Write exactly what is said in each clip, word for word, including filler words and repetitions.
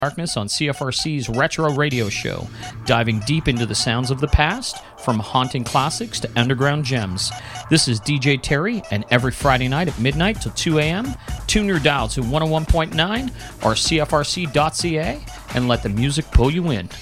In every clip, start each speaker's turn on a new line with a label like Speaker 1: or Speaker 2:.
Speaker 1: Darkness on C F R C's Retro Radio Show, diving deep into the sounds of the past, from haunting classics to underground gems. This is D J Terry, and every Friday night at midnight till two a.m., tune your dial to one oh one point nine or C F R C dot C A and let the music pull you in.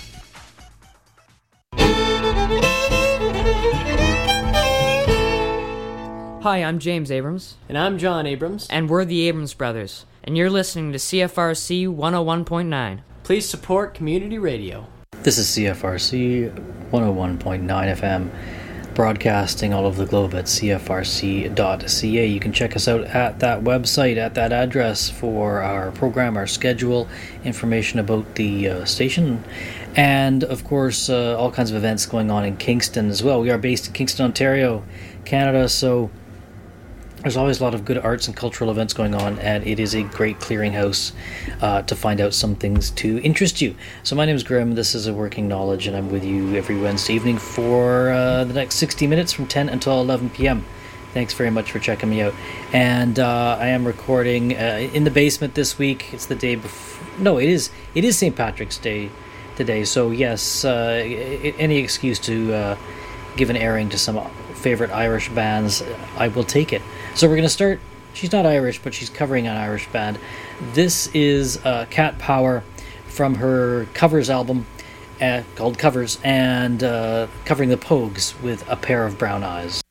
Speaker 2: Hi, I'm James Abrams.
Speaker 3: And I'm John Abrams.
Speaker 2: And we're the Abrams Brothers. And you're listening to C F R C one oh one point nine.
Speaker 3: Please support community radio.
Speaker 4: This is C F R C one oh one point nine F M, broadcasting all over the globe at C F R C dot C A. You can check us out at that website, at that address, for our program, our schedule, information about the uh, station, and, of course, uh, all kinds of events going on in Kingston as well. We are based in Kingston, Ontario, Canada, so there's always a lot of good arts and cultural events going on, and it is a great clearinghouse uh, to find out some things to interest you. So my name is Grim, this is A Working Knowledge, and I'm with you every Wednesday evening for uh, the next sixty minutes from ten until eleven p.m. Thanks very much for checking me out. And uh, I am recording uh, in the basement this week. It's the day before... No, it is it is Saint Patrick's Day today, so yes, uh, any excuse to uh, give an airing to some favorite Irish bands, I will take it. So we're going to start, she's not Irish, but she's covering an Irish band. This is uh, Cat Power from her covers album uh, called Covers, and uh, covering the Pogues with A Pair of Brown Eyes.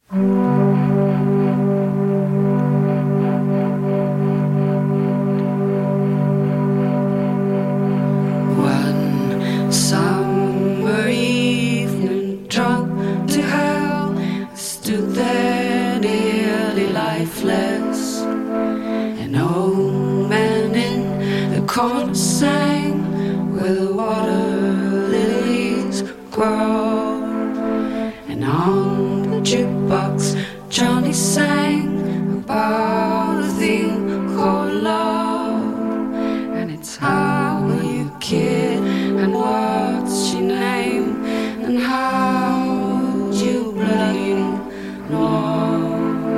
Speaker 5: One summer evening, drunk to hell, I stood there nearly lifeless. An old man in the corner sang where the water lilies grow. And on the jukebox Johnny sang about a thing called love. And it's how are you, kid, and what's your name, and how would you bloody know?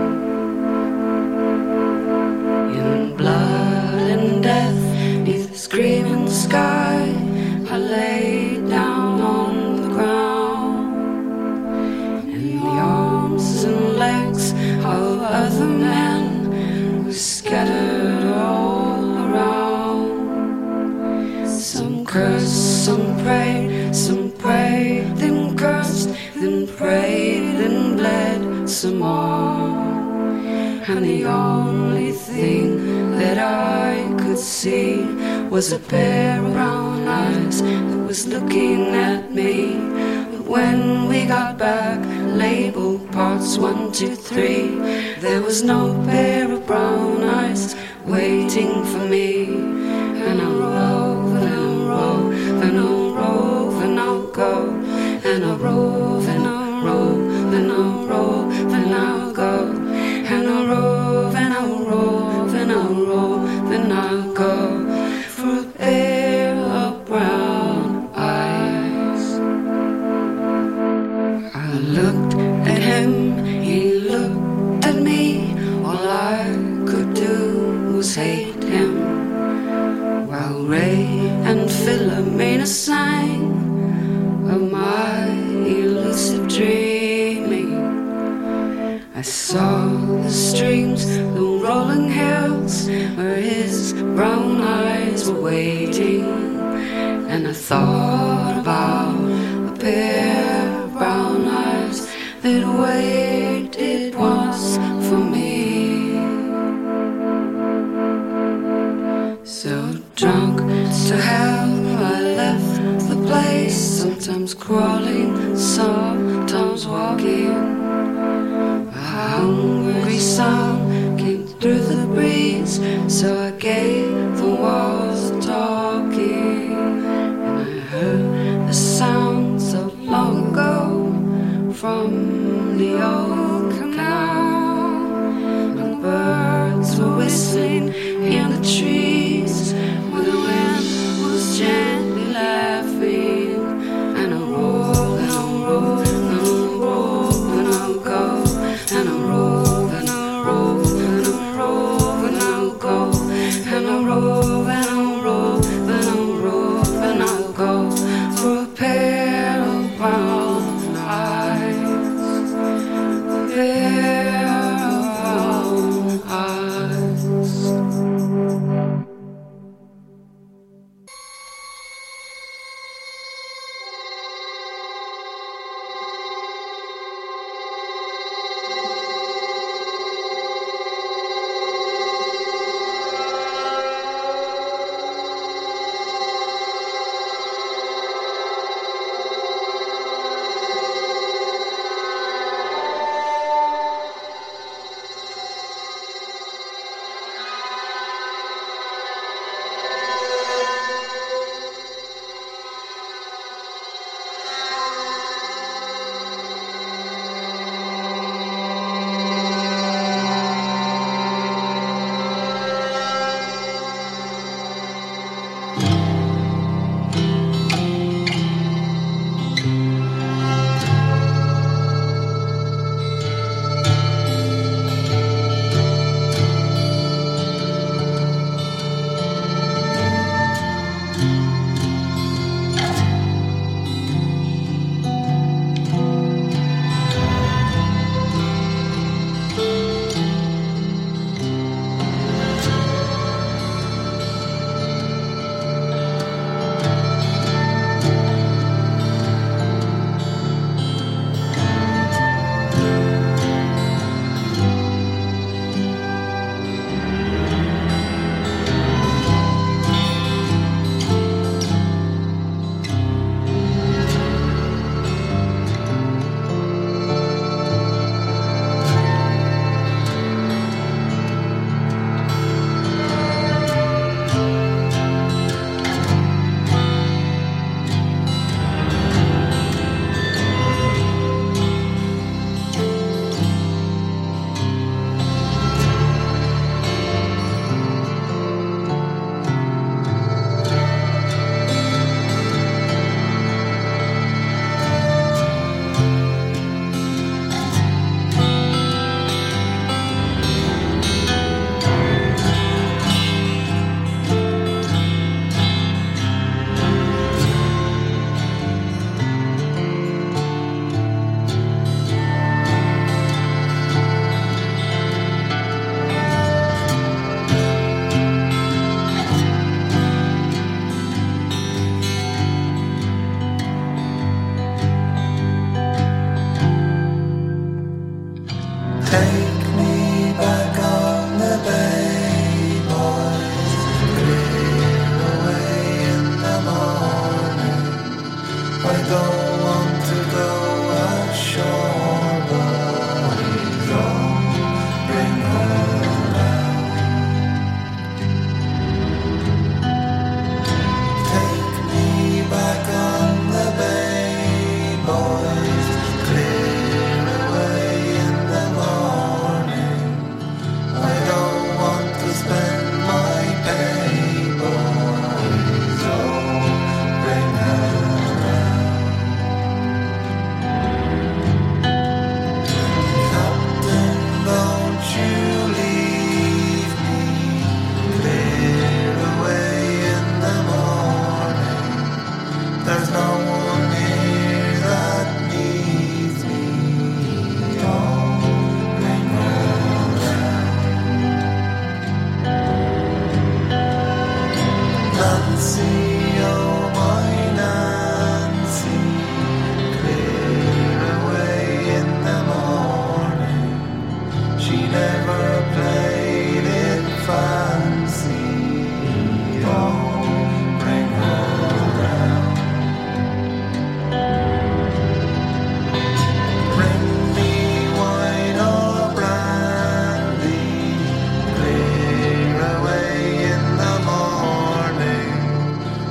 Speaker 5: In blood and death, neath the screaming sky, I lay down on the ground. And the arms and legs of other men were scattered all around. Some cursed, some prayed, some prayed, then cursed, then prayed, then bled some more. And the only thing that I could see was a pair of brown eyes that was looking at me. But when we got back, labeled parts one, two, three, there was no pair of brown eyes waiting for me. And I'll rove, and I'll rove, and I'll rove, and I'll go. And I'll rove, and I'll rove, and I'll rove, and I'll go. And I'll rove, and I'll rove, and I'll rove, and I'll go for a pair of brown eyes. I looked at him, he looked at me. All I could do was hate him, while Ray and Philomena sang of my elusive dreaming. I saw the streams, the rolling hills, where his brown eyes were waiting. And I thought about a pair of brown eyes that waited once for me. So drunk to hell, I left the place, sometimes crawling, sometimes walking. A hungry sound came through the breeze, so I gave the walls a talking. And I heard the sounds of long ago from the old canal. And birds were whistling in the trees, where the wind was gently laughing. And I'll roll, and I'll roll, and I'll roll, and I'll go. And I'll rove, and I'll rove, and I'll rove, and I'll go. And I'll rove, and I'll rove, and I'll rove.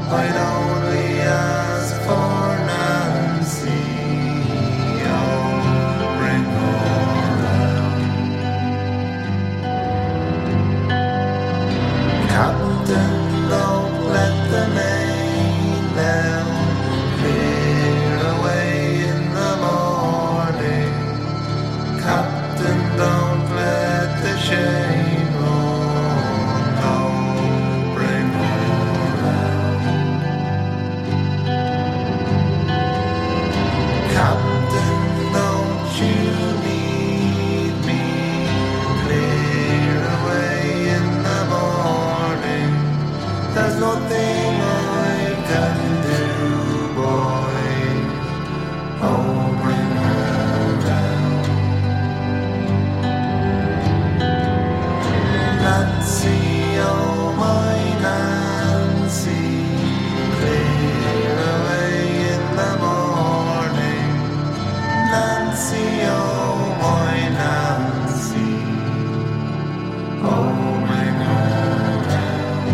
Speaker 6: I'd only ask for Nancy. Oh, bring her round. Captain, don't let the main down clear away in the morning. Captain, don't let the shame run. Oh, bring her round. Captain, don't you need me clear away in the morning? There's nothing I can do, boy. Oh, bring her round. Nancy, oh my Nancy, clear away in the morning. Nancy, oh my Nancy, oh bring her round.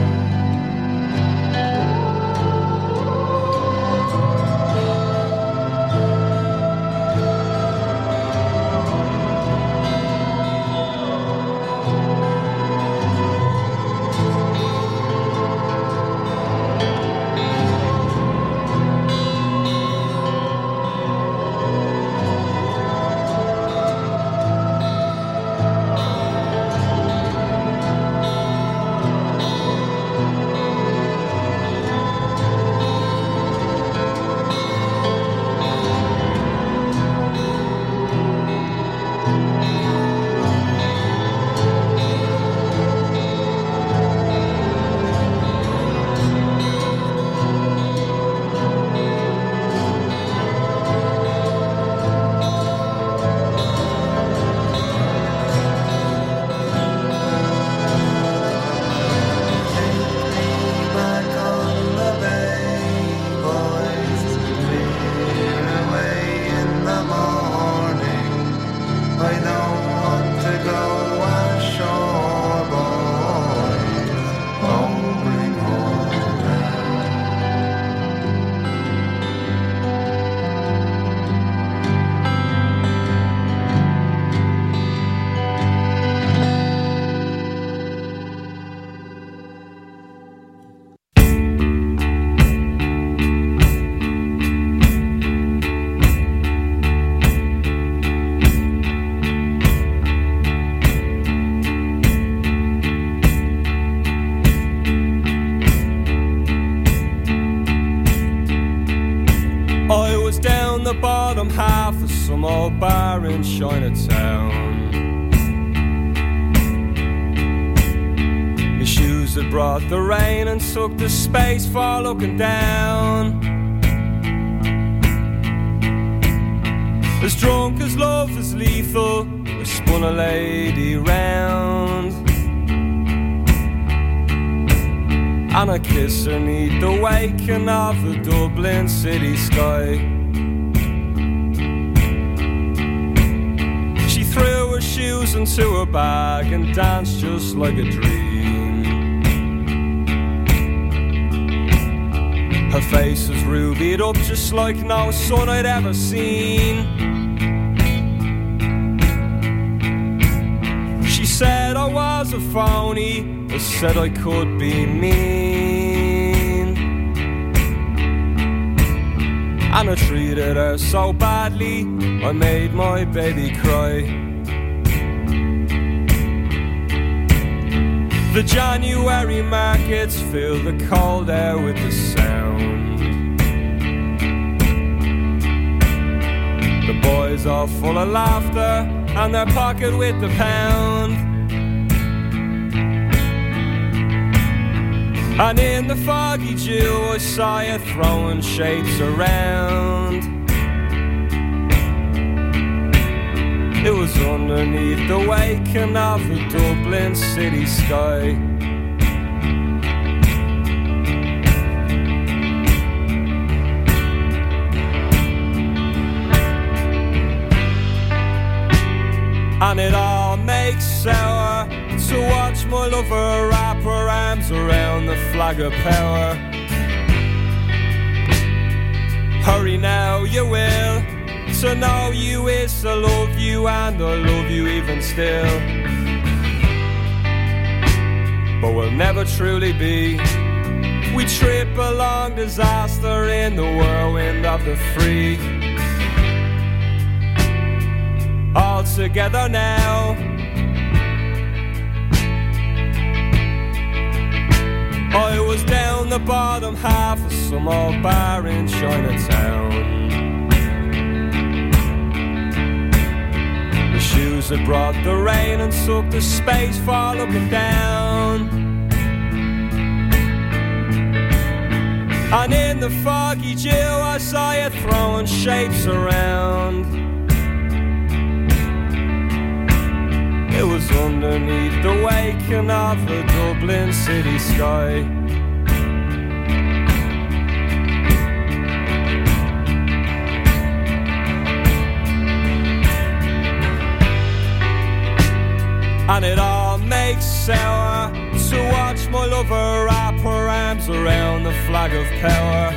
Speaker 6: Back on the bay, boys, clear away in the morning. I don't want to go ashore, boys. Oh, bring her round.
Speaker 7: I was down the bottom half of some old bar in Chinatown. My shoes had brought the rain and took the space for looking down. As drunk as love is lethal, I spun a lady round. And I kiss her neath the waking of the Dublin city sky. She threw her shoes into her bag and danced just like a dream. Her face was rubied up just like no sun I'd ever seen. She said I was a phony, I said I could be mean, and I treated her so badly I made my baby cry. The January markets fill the cold air with the sound. The boys are full of laughter and their pocket with the pound. And in the foggy dew I saw you throwing shapes around. It was underneath the waking of the Dublin city sky. And it all makes sour to watch my lover wrap her arms around the flag of power. Hurry now, you will. To know you is to love you, and I love you even still. But we'll never truly be. We trip along disaster in the whirlwind of the free. All together now. I was down the bottom half of some old bar in Chinatown. The shoes that brought the rain and took the space for looking down. And in the foggy dew I saw you throwing shapes around. It was underneath the waking of the Dublin city sky. And it all makes sour to watch my lover wrap her arms around the flag of power.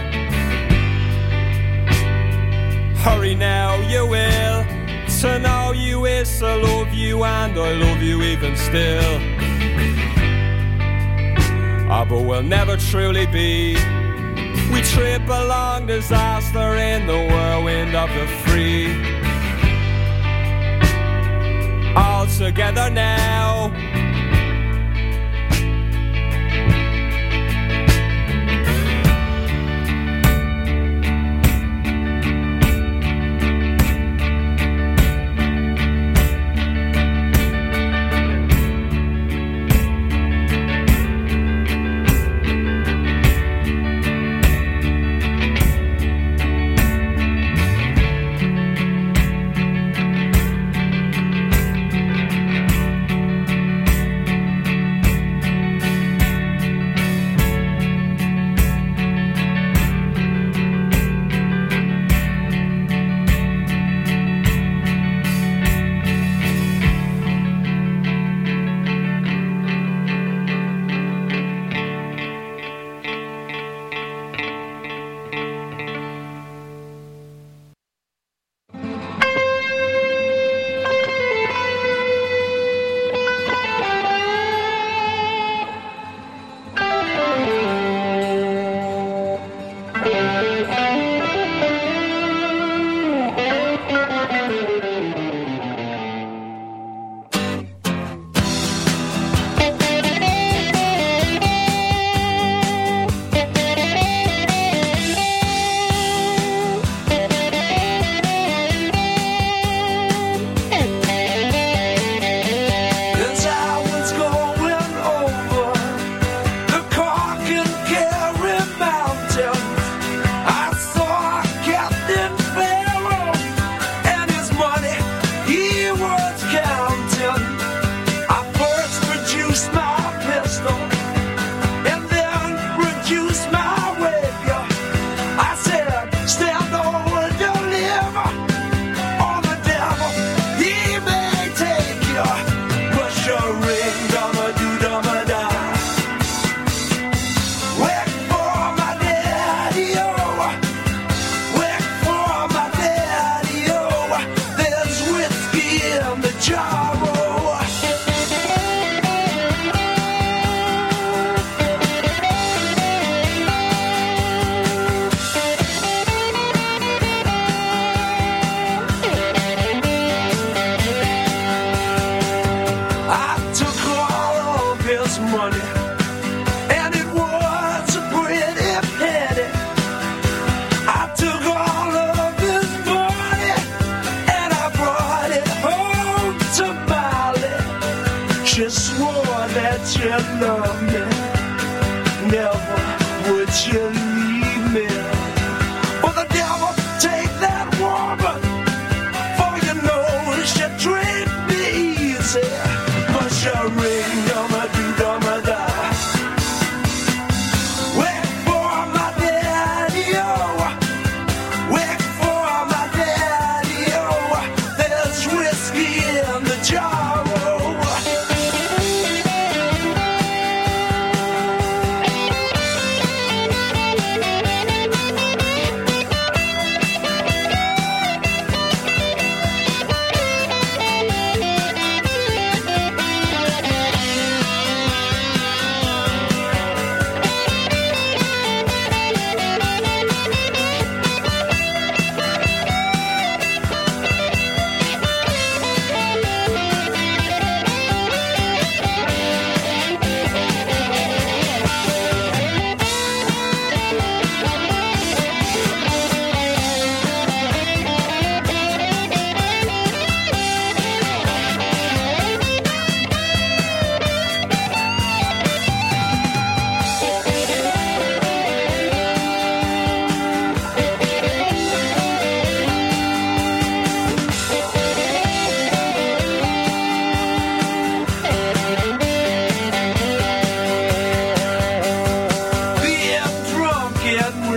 Speaker 7: Hurry now, you will. To know you is to love you, and I love you even still. Ah, but we'll never truly be. We trip along disaster in the whirlwind of the free. All together now.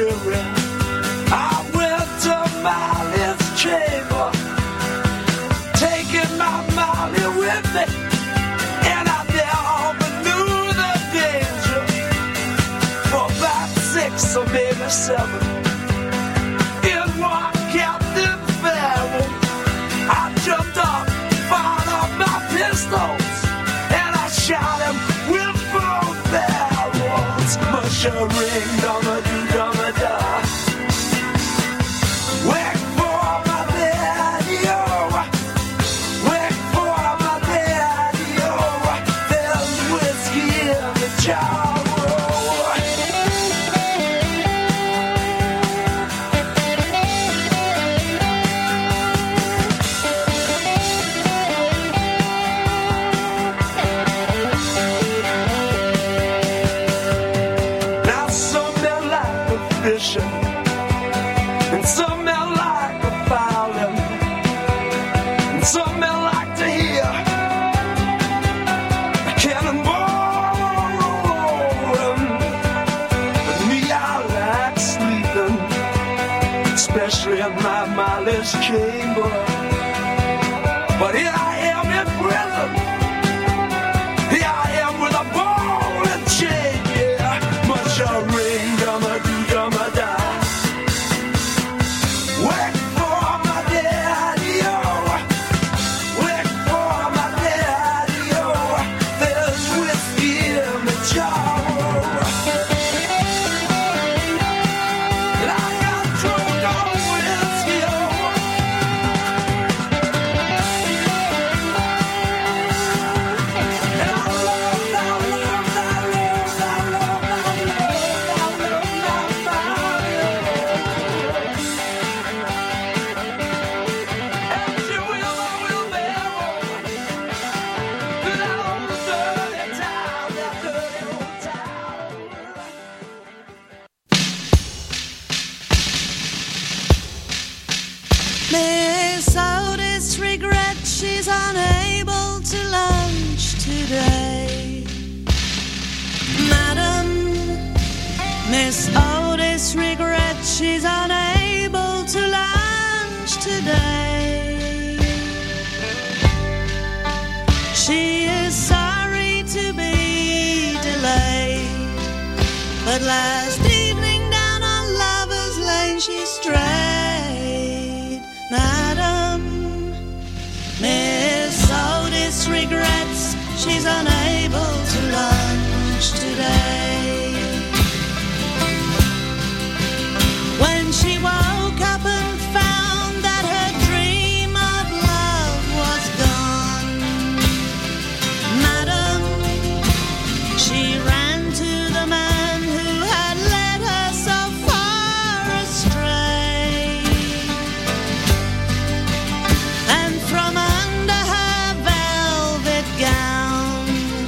Speaker 6: weary, I went to Molly's chamber, taking my Molly with me, and I never knew the danger. For about six or maybe seven, in one Captain Farrell, I jumped up, fired up my pistols, and I shot him with both barrels. Mushering, dumma do, dumma da. Wait for my daddy-o, wait for my daddy-o. There's whiskey in the jar. And some men like the fowling, and some men like to hear a cannonball rolling. But me, I like sleeping, especially in my Molly's chamber. But here I am in prison, here I am with a ball and chain, yeah. Much a ring, dumma do, dumma da. Wait for my daddy-o, wait for my daddy-o. There's whiskey in the jar. And I got drunk on whiskey-o. And I love, I love, I love, I love, I love, I love my Molly. And she will, I will never to that old dirty town, that dirty old town.
Speaker 5: Miss Otis regrets she's unable to lunch today. Madam, Miss Otis regrets she's unable to lunch today. She is sorry to be delayed, but last evening down on Lover's Lane she strayed. Madam, Miss Otis regrets she's unable to lunch today. When she woke up and found that her dream of love was gone, Madam, she ran to the man who had led her so far astray. And from under her velvet gown,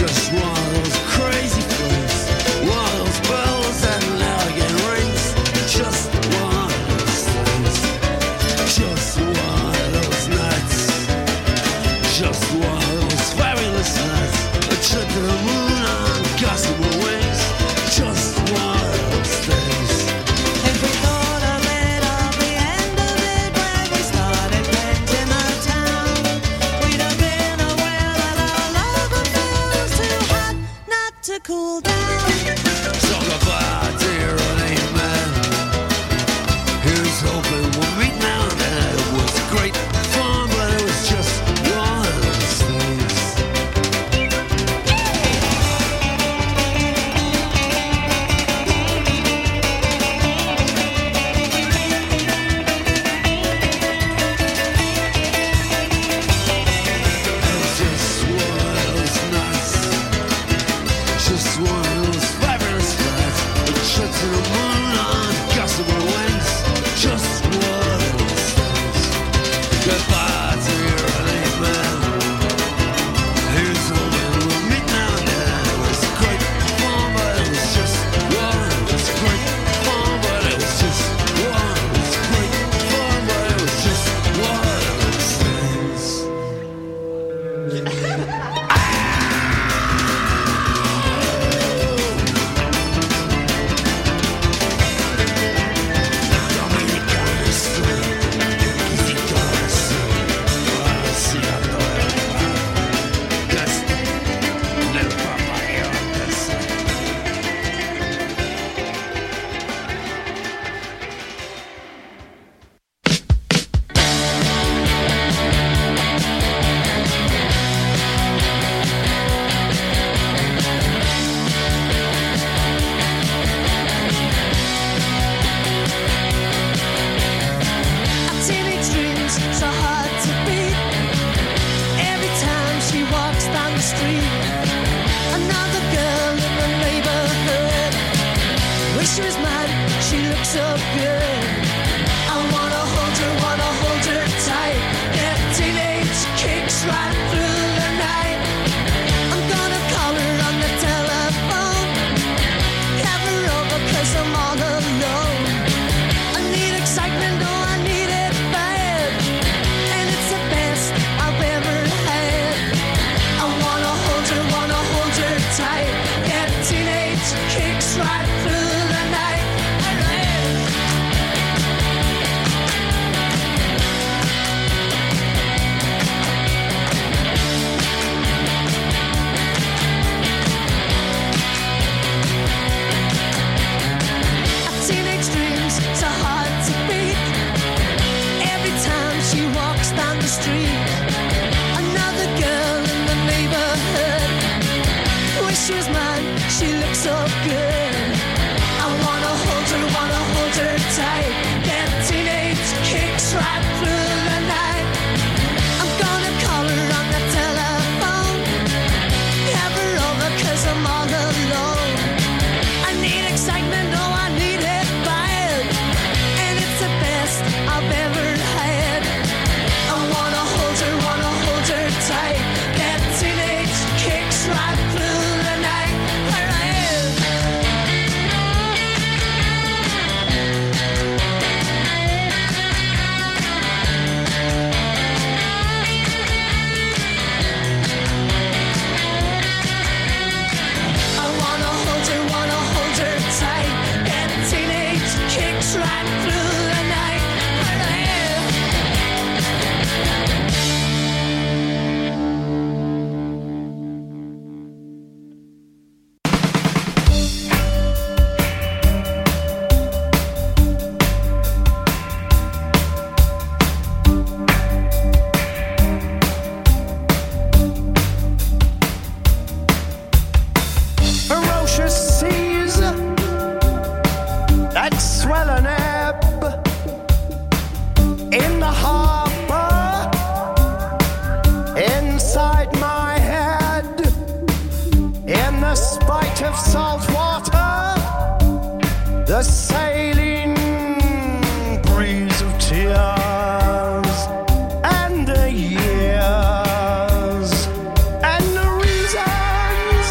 Speaker 6: Just one of those crazy flames, one of those bells that never get rings. Just one of those things, just one of those nights, just one of those fabulous nights. A trip to the moon on gossamer wings. Just one of those things.
Speaker 8: If we thought of it all, the end of it when we started renting a town, we'd have been aware that our love affair was too hot not to cool down.
Speaker 6: So goodbye, dear old man. Here's hoping we'll meet now and then. It was great fun, but it was just one of those things. Just one of those nights, just one of those fabulous nights. A trip to the moon on gossamer wings. Just one of those things. Goodbye to your old man. Here's hoping we'll meet now and then. It was great fun, but it was just one. It was great fun, but it was just one. It was great fun, but it was just one of those things.
Speaker 8: Our teenage dreams so hard to beat. Every time she walks down the street, another girl in the neighborhood. Wish she was mine, she looks so good. I wanna hold her, wanna hold her tight. Get teenage kicks right through the night. I'm gonna call her on the telephone, have her over 'cause I'm all alone. I need excitement, oh I need it bad, and it's the best I've ever had. I wanna hold her, wanna hold her tight. Get teenage kicks right through the night. Alright. Our teenage dreams so hard to beat. Every time she walks down the street, another girl in the neighborhood. Wish she was mine, she looks so good. I wanna hold her, wanna hold her tight. Get teenage kicks right through the night. I'm gonna call her on the telephone, have her over 'cause I'm all alone. I need excitement, oh I need it bad, and it's the best I've ever had. I wanna hold her, wanna hold her tight. Get teenage kicks right through the night. Alright. I wanna hold her, wanna hold her tight. Get teenage kicks right through the night. Alright.
Speaker 6: Ferocious seas that swell and ebb in the harbor inside my head, in the spite of salt water, the sailing breeze of tears and the years and the reasons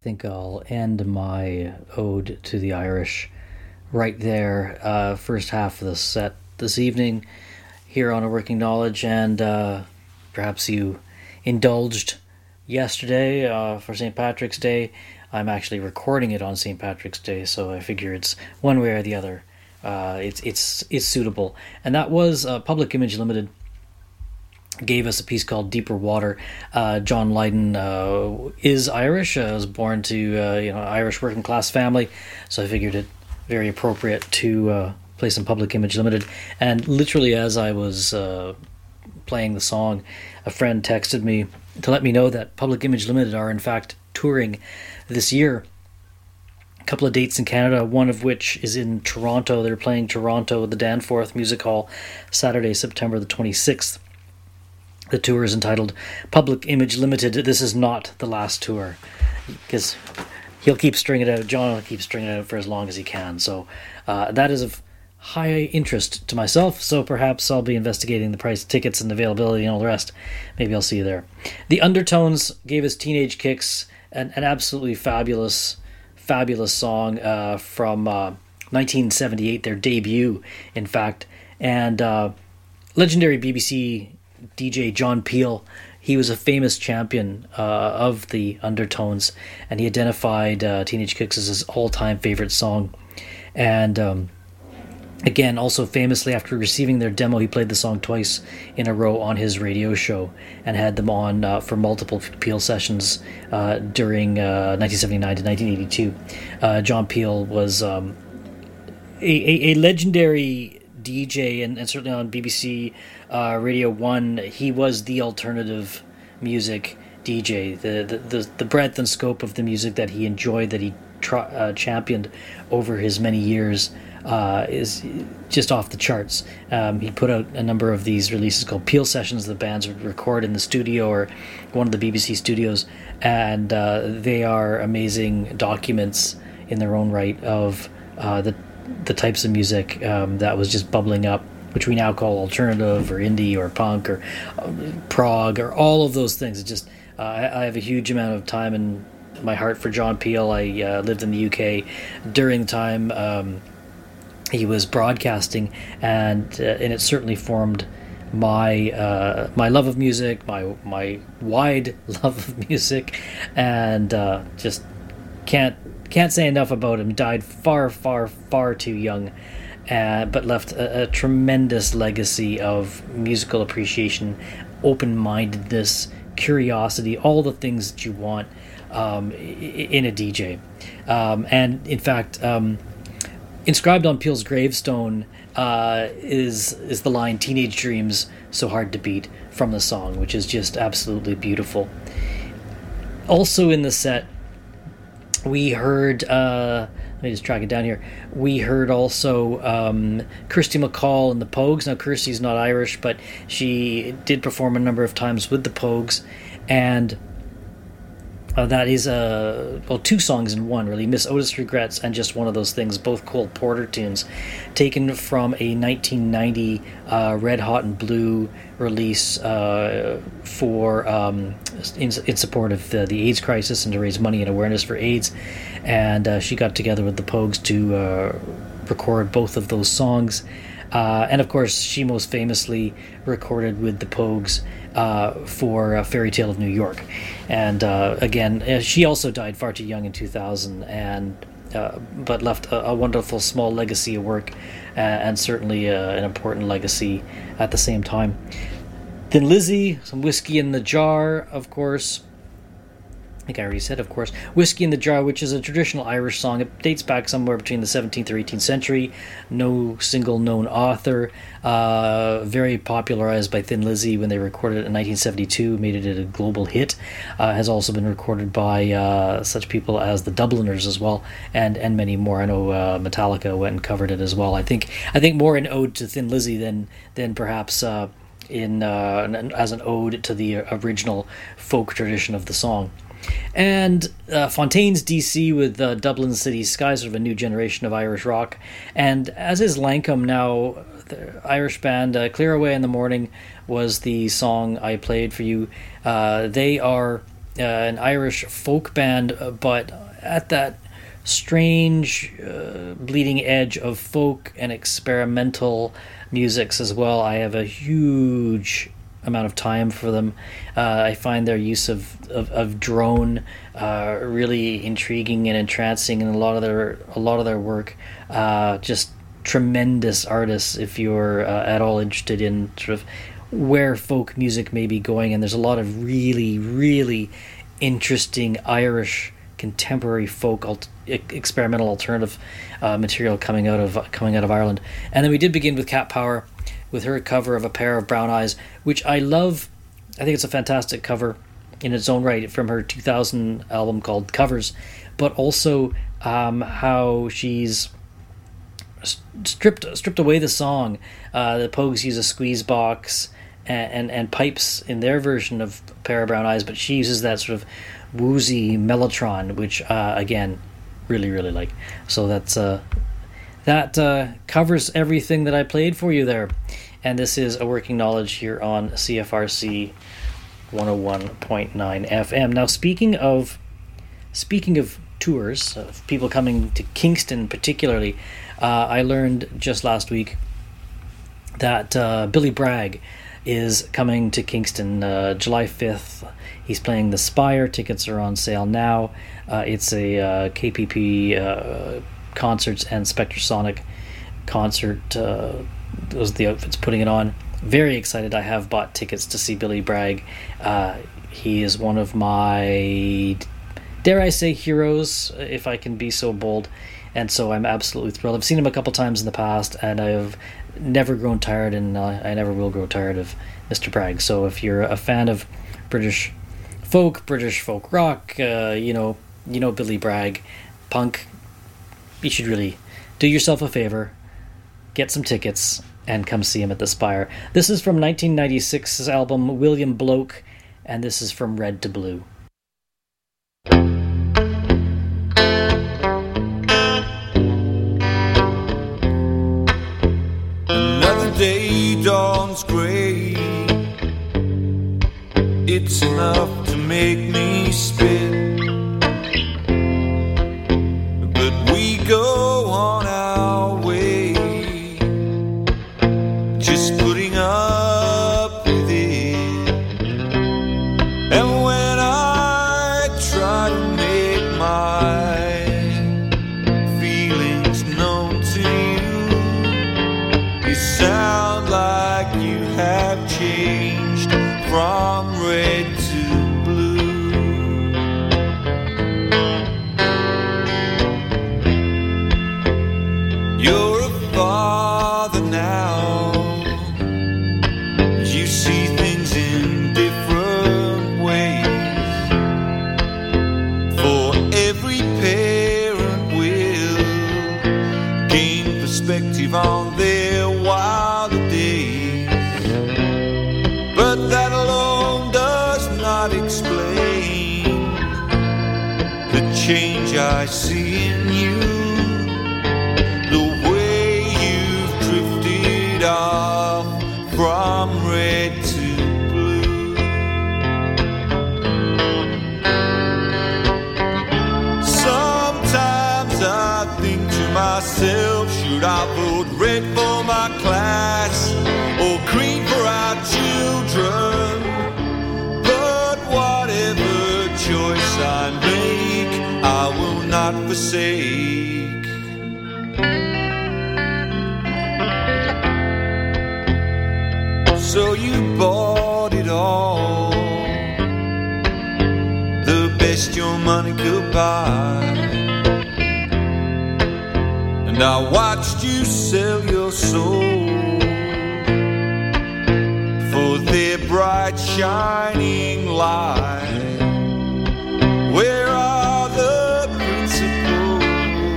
Speaker 4: think I'll end my ode to the Irish right there. Uh, first half of the set this evening here on A Working Knowledge, and uh, perhaps you indulged yesterday uh, for Saint Patrick's Day. I'm actually recording it on Saint Patrick's Day, so I figure it's one way or the other. Uh, it's it's it's suitable, and that was uh, Public Image Limited. Gave us a piece called Deeper Water. Uh, John Lydon uh, is Irish. Uh, was born to uh, you know Irish working class family, so I figured it very appropriate to uh, play some Public Image Limited. And literally, as I was uh, playing the song, a friend texted me to let me know that Public Image Limited are in fact touring this year. A couple of dates in Canada, one of which is in Toronto. They're playing Toronto at the Danforth Music Hall Saturday, September the twenty-sixth. The tour is entitled Public Image Limited. This is not the last tour, because he'll keep stringing it out. John will keep stringing it out for as long as he can. So uh, that is of high interest to myself. So perhaps I'll be investigating the price of tickets and availability and all the rest. Maybe I'll see you there. The Undertones gave us Teenage Kicks, an, an absolutely fabulous, fabulous song uh, from uh, nineteen seventy-eight, their debut, in fact. And uh, legendary B B C D J John Peel, he was a famous champion uh, of the Undertones, and he identified uh, Teenage Kicks as his all-time favorite song. And um, again, also famously, after receiving their demo, he played the song twice in a row on his radio show and had them on uh, for multiple Peel sessions uh, during uh, nineteen seventy-nine to nineteen eighty-two. Uh, John Peel was um, a, a, a legendary D J, and, and certainly on B B C uh, Radio one, he was the alternative music D J. The, the the the breadth and scope of the music that he enjoyed, that he tra- uh, championed over his many years, uh, is just off the charts. Um, he put out a number of these releases called Peel Sessions. The bands would record in the studio or one of the B B C studios, and uh, they are amazing documents in their own right of uh, the the types of music um, that was just bubbling up, which we now call alternative or indie or punk or uh, prog or all of those things. It just uh, I, I have a huge amount of time in my heart for John Peel. I uh, lived in the U K during the time um, he was broadcasting, and uh, and it certainly formed my uh, my love of music, my my wide love of music, and uh, just can't. Can't say enough about him. Died far, far, far too young, uh, but left a, a tremendous legacy of musical appreciation, open-mindedness, curiosity, all the things that you want um, in a D J. Um, and in fact, um, inscribed on Peel's gravestone uh, is is the line "Teenage Dreams, so hard to beat" from the song, which is just absolutely beautiful. Also in the set, we heard, uh, let me just track it down here. We heard also um, Kirsty MacColl and the Pogues. Now, Kirsty's not Irish, but she did perform a number of times with the Pogues. And uh, that is, uh, well, two songs in one, really. Miss Otis Regrets and Just One of Those Things, both Cole Porter tunes, taken from a nineteen ninety uh, Red Hot and Blue release uh, for um, in, in support of the, the AIDS crisis and to raise money and awareness for AIDS. And uh, she got together with the Pogues to uh, record both of those songs. Uh, and of course, she most famously recorded with the Pogues uh, for uh, Fairy Tale of New York. And uh, again, she also died far too young in two thousand, and uh, but left a, a wonderful small legacy of work, uh, and certainly uh, an important legacy at the same time. Thin Lizzy, some Whiskey in the Jar, of course. I think I already said, of course. Whiskey in the Jar, which is a traditional Irish song. It dates back somewhere between the seventeenth or eighteenth century. No single known author. Uh, very popularized by Thin Lizzy when they recorded it in nineteen seventy-two. Made it a global hit. Uh, has also been recorded by uh, such people as the Dubliners as well, and and many more. I know uh, Metallica went and covered it as well. I think I think more an ode to Thin Lizzy than than perhaps uh, in uh, as an ode to the original folk tradition of the song. And uh, Fontaine's D C with uh, Dublin City Sky, sort of a new generation of Irish rock. And as is Lancome now, the Irish band uh, Clear Away in the Morning was the song I played for you. Uh, they are uh, an Irish folk band, uh, but at that strange uh, bleeding edge of folk and experimental musics as well. I have a huge amount of time for them. Uh, I find their use of of, of drone uh, really intriguing and entrancing, and a lot of their a lot of their work uh, just tremendous artists. If you're uh, at all interested in sort of where folk music may be going, and there's a lot of really really interesting Irish contemporary folk alt- experimental alternative uh, material coming out of uh, coming out of Ireland. And then we did begin with Cat Power with her cover of A Pair of Brown Eyes, which I love. I think it's a fantastic cover in its own right from her two thousand album called Covers, but also um, how she's stripped stripped away the song. Uh, the Pogues use a squeeze box and, and, and pipes in their version of A Pair of Brown Eyes, but she uses that sort of woozy mellotron, which uh, again, really really like. So that's uh, that uh, covers everything that I played for you there. And this is A Working Knowledge here on C F R C one oh one point nine F M. Now, speaking of speaking of tours, of people coming to Kingston particularly, uh, I learned just last week that uh, Billy Bragg is coming to Kingston uh, July fifth. He's playing the Spire. Tickets are on sale now. Uh, it's a uh, K P P uh, Concerts and Spectrasonic concert. Uh, those are the outfits putting it on. Very excited. I have bought tickets to see Billy Bragg. Uh, he is one of my, dare I say, heroes, if I can be so bold. And so I'm absolutely thrilled. I've seen him a couple times in the past, and I've never grown tired, and uh, I never will grow tired of Mister Bragg. So if you're a fan of British folk, British folk rock, uh, you know, you know Billy Bragg, punk, you should really do yourself a favor, get some tickets, and come see him at the Spire. This is from nineteen ninety-six's album William Bloke, and this is From Red to Blue.
Speaker 6: Another day dawns gray. It's enough to make me spit. But we go on our way, just putting up with it. And when I try to make my feelings known to you, you sound like you have changed from red to blue. You're a father now. You see things in different ways. For every parent will gain perspective on their wilder days. But that alone does not explain the change I see in you, the way you've drifted off from red to blue. Sometimes I think to myself, should I vote red for my class or green for our children? But whatever choice I make, I will not forsake. So you bought it all, the best your money could buy, and I watched you sell your soul for their bright shining light. Where are the principles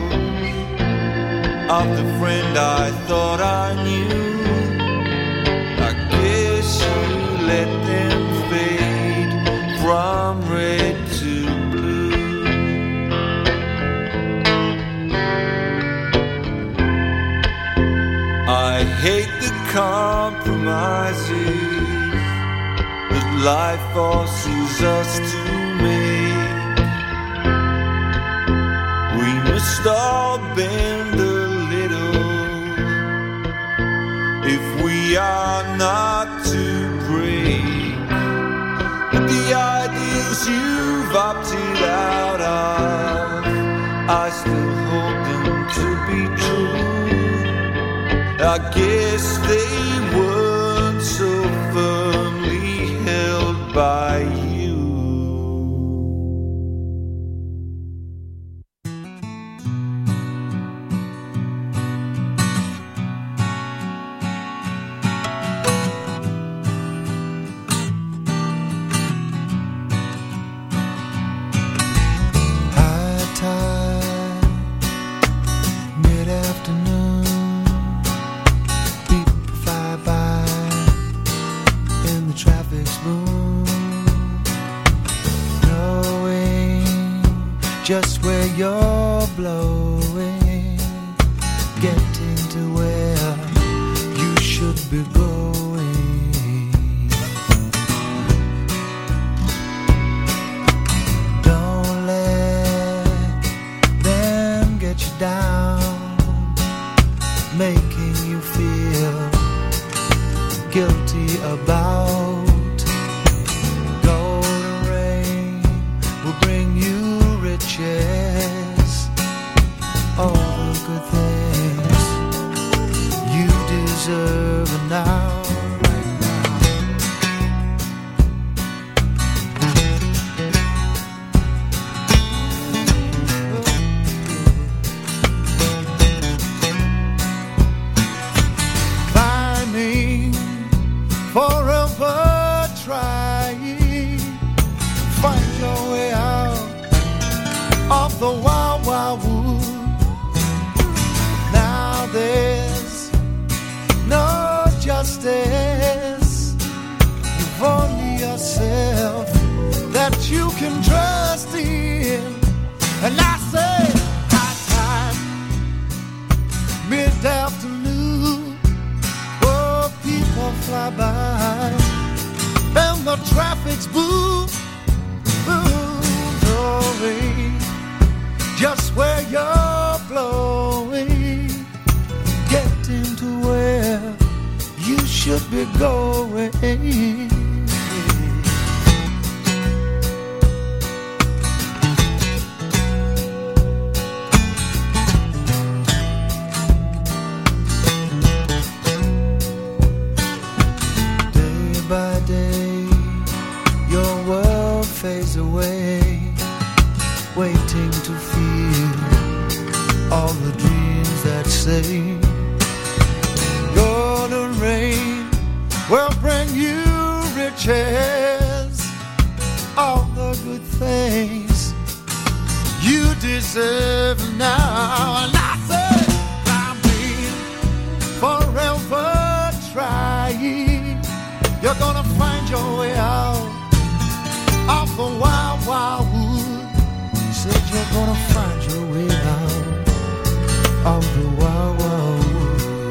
Speaker 6: of the friend I thought I knew? I guess you let them fade from red to blue. I hate the compromises that life forces us to make. must all bend a little if we are not to break. But the ideals you've opted out of, I still hold them to be true. I guess they weren't so firmly held by you.
Speaker 9: Just where you're blowing, getting to where you should be going. Don't let them get you down, making you feel guilty about. Golden rain will bring you riches, all the good things you deserve now, right now. Climbing, forever trying, find your way out of the wild, wild wood. Now there's no justice. You've only yourself that you can trust in. And I say, high time, mid-afternoon, oh, people fly by, and the traffic's boom, boom, blowing. Just where you're blowing, getting to where you should be going. Day by day, your world fades away, waiting to feel all the dreams that say golden rain will bring you riches, all the good things you deserve now. And I say, I'm being forever trying. You're gonna find your way out of the wild, wild wood. Said you're gonna find your way out of the wild, wild wood.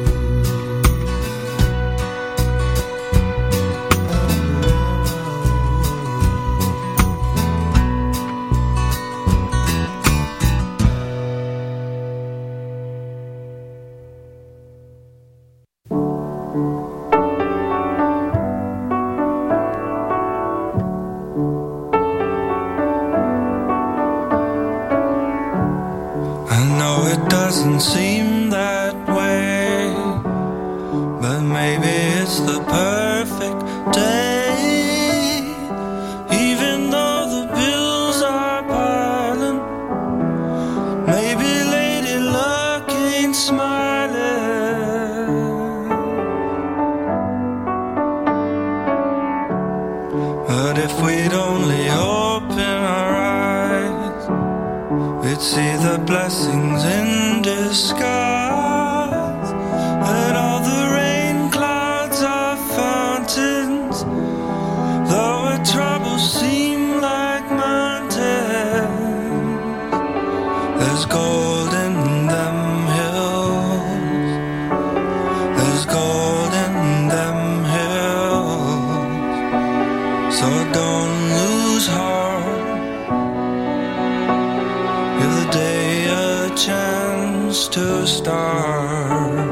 Speaker 6: Doesn't seem that way, but maybe it's the perfect day. Even though the bills are piling, maybe Lady Luck ain't smiling. But if we'd only open our eyes, we'd see the blessings in disguise, that all the rain clouds are fountains, though our troubles seem like mountains. There's gold in them hills, there's gold in them hills, so don't lose heart. Give the day a chance. chance to start.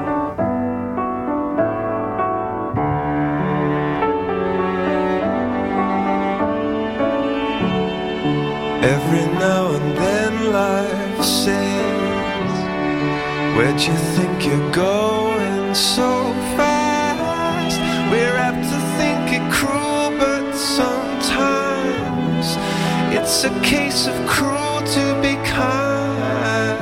Speaker 6: Every now and then life says, where'd you think you're going so fast? We're apt to think it cruel, but sometimes it's a case of cruel to be kind.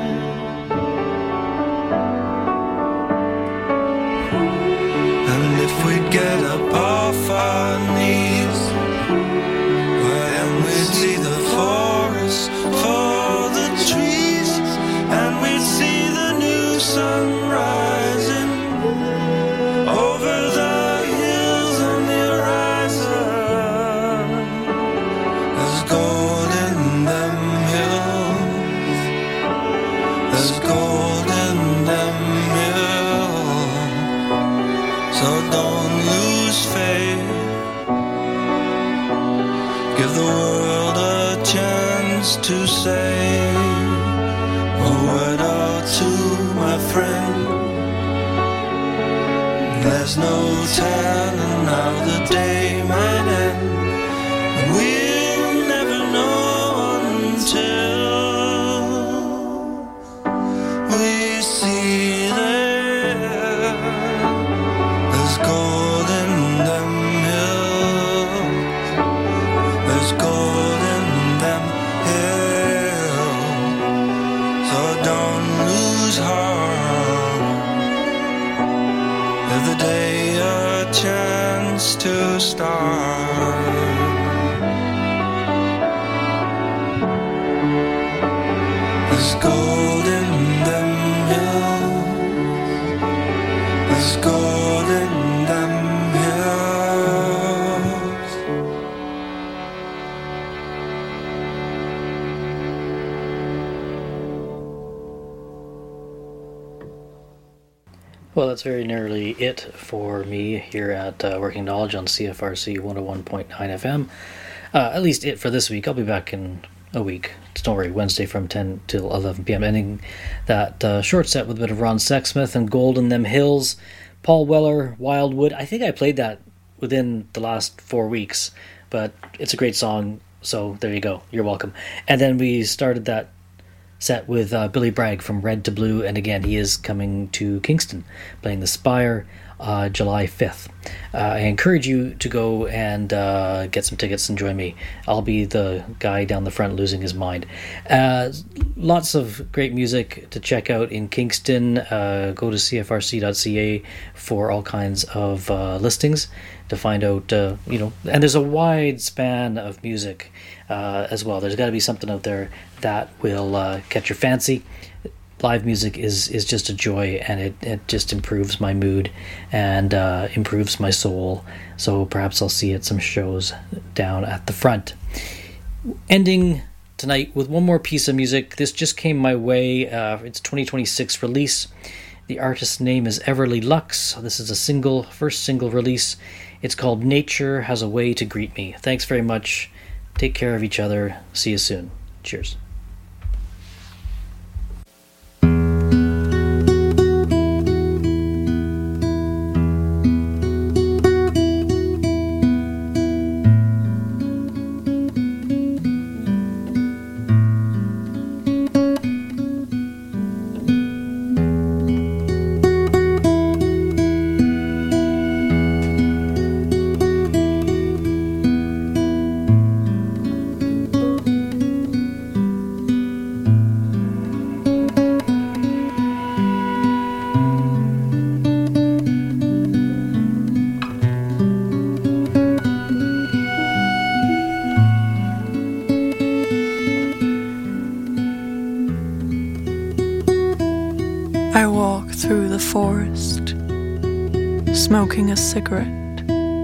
Speaker 6: And if we'd get up off our knees, and we'd see the forest for the trees, and we'd see the new sun rising over the hills on the horizon. There's gold in them hills, there's gold in them hills, so don't lose faith. Give the world a chance to say a word or two, my friend. There's no telling how the day might end, and we'll never know until we see there. There's gold in them hills, there's gold in them hills, so don't lose heart. Give the day a chance to start. There's gold in them hills, there's gold in them hills.
Speaker 4: Well, that's very nearly it for me here at uh, Working Knowledge on C F R C one oh one point nine F M. Uh, at least it for this week. I'll be back in a week. Just don't worry, Wednesday from ten till eleven p.m. Ending that uh, short set with a bit of Ron Sexsmith and Gold in Them Hills. Paul Weller, Wildwood. I think I played that within the last four weeks, but it's a great song, so there you go. You're welcome. And then we started that set with uh, Billy Bragg from Red to Blue, and again, he is coming to Kingston, playing the Spire uh, July fifth. Uh, I encourage you to go and uh, get some tickets and join me. I'll be the guy down the front losing his mind. Uh, lots of great music to check out in Kingston. Uh, go to C F R C dot C A for all kinds of uh, listings to find out, uh, you know, and there's a wide span of music uh, as well. There's got to be something out there that will uh, catch your fancy. Live music is, is just a joy, and it, it just improves my mood and uh, improves my soul. So perhaps I'll see you at some shows down at the front. Ending tonight with one more piece of music. This just came my way. Uh, it's twenty twenty-six release. The artist's name is Everly Lux. This is a single, first single release. It's called Nature Has a Way to Greet Me. Thanks very much. Take care of each other. See you soon. Cheers.
Speaker 10: Smoking a cigarette.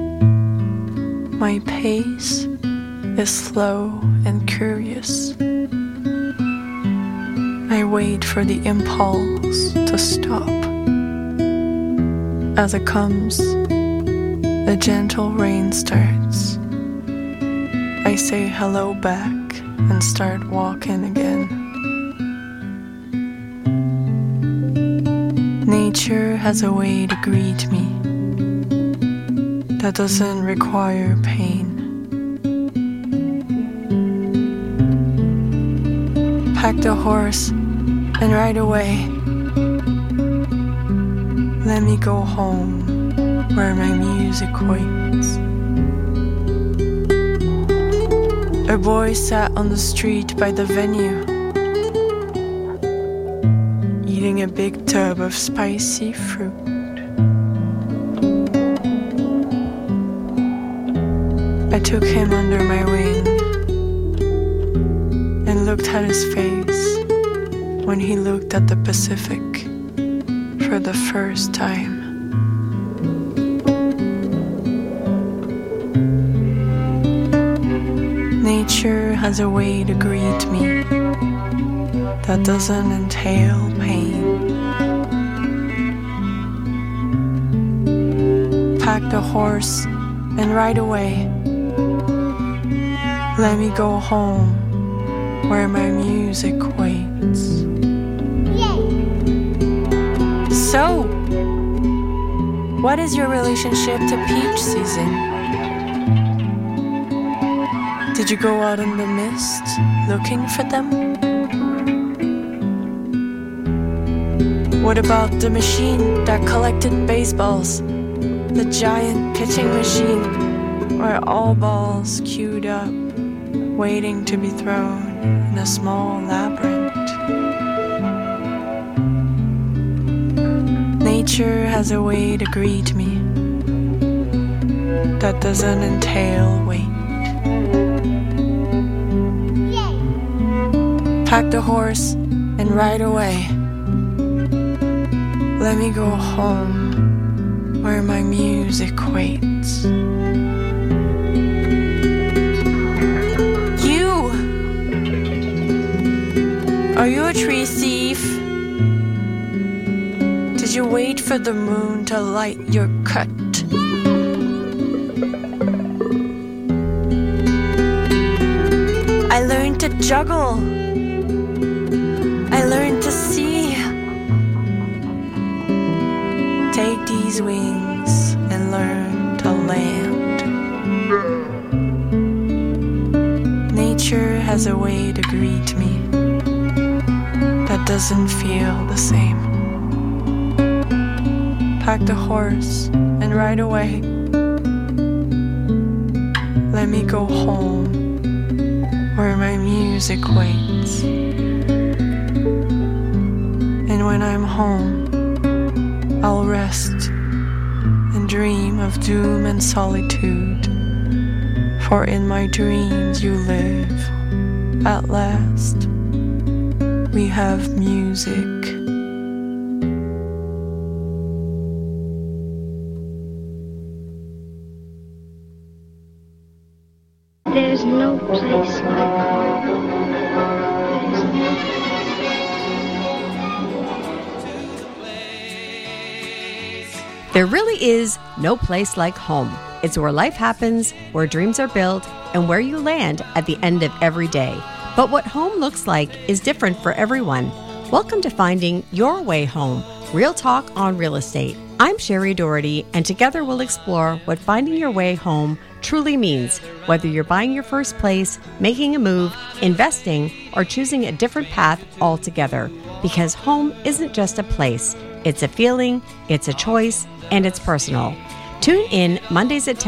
Speaker 10: My pace is slow and curious. I wait for the impulse to stop. As it comes, the gentle rain starts. I say hello back and start walking again. Nature has a way to greet me that doesn't require pain. Pack the horse and ride away. Let me go home where my music waits. A boy sat on the street by the venue, eating a big tub of spicy fruit. I took him under my wing and looked at his face when he looked at the Pacific for the first time. Nature has a way to greet me that doesn't entail pain. Pack the horse and ride away. Let me go home where my music waits. So, what is your relationship to peach season? Did you go out in the mist looking for them? What about the machine that collected baseballs? The giant pitching machine where all balls queued up, waiting to be thrown in a small labyrinth. Nature has a way to greet me that doesn't entail wait. Pack the horse and ride away. Let me go home where my music waits. You! Are you a tree thief? Did you wait for the moon to light your cut? I learned to juggle. I learned to see. Take these wings and learn to land. Nature has a way to greet me that doesn't feel the same. Pack the horse and ride away. Let me go home where my music waits. And when I'm home, I'll rest and dream of doom and solitude. For in my dreams you live. At last, we have music.
Speaker 11: There's no place like home. There's no
Speaker 12: There really is no place like home. It's where life happens, where dreams are built, and where you land at the end of every day. But what home looks like is different for everyone. Welcome to Finding Your Way Home, Real Talk on Real Estate. I'm Sherry Doherty, and together we'll explore what finding your way home truly means, whether you're buying your first place, making a move, investing, or choosing a different path altogether. Because home isn't just a place, it's a feeling, it's a choice, and it's personal. Tune in Mondays at ten